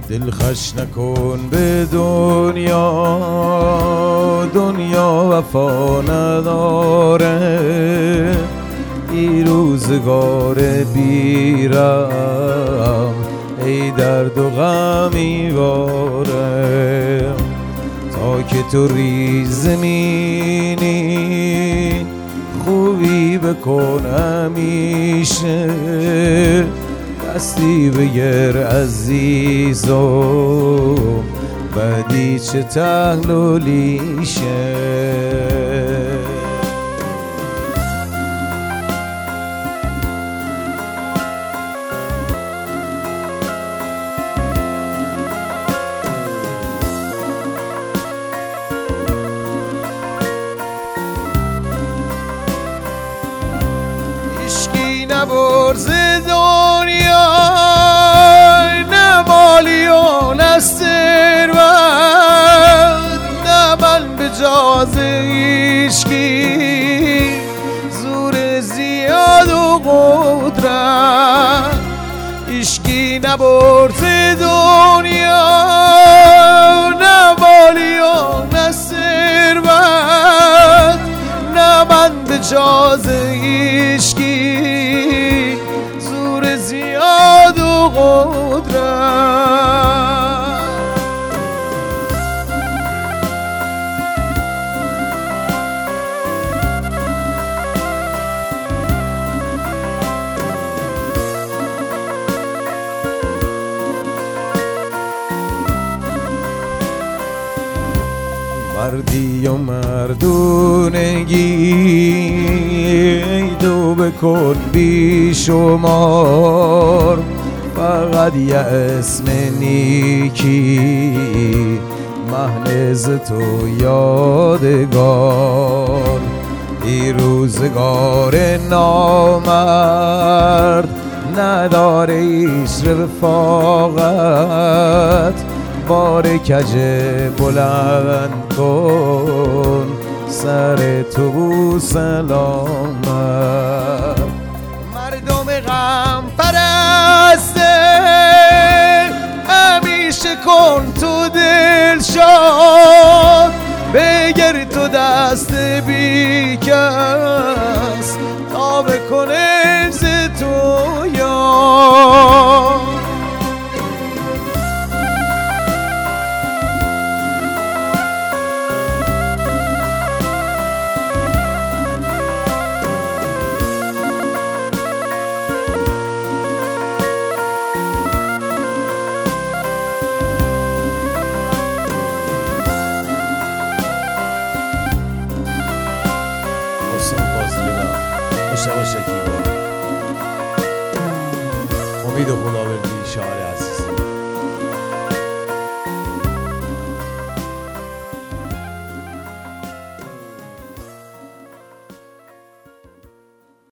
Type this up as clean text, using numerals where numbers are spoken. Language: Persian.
دلخوش نکن به دنیا، دنیا وفا نداره. ای روزگار بیرم ای درد و غمی واره. تا که تو ریز زمینی خوبی بکن همیشه. دستی بگیر عزیزم بدی چه تحلولیشه. هیچکی نبرز دنیا، نه مالی و نه ثروت، نه من به جاز هیچکی زور زیاد و قدرت. هیچکی نبرز دنیا، نه مالی و نه ثروت، نه من به جاز هیچکی زور زیاد و قدرت. مردی و مردونگی ای دو بکن بی شمار. فقط یه اسم نیکی محنز تو یادگار. ای روزگار نامرد نداره ایش رفاقت. بار کج بلند کن سر تو بو سلامت. مردم غم پرسته همیشه کن تو دل شاد. بگر تو دست بی کس تا بکنه ز تو یاد. مشتبه شکیبا، امید خداوردی شاعر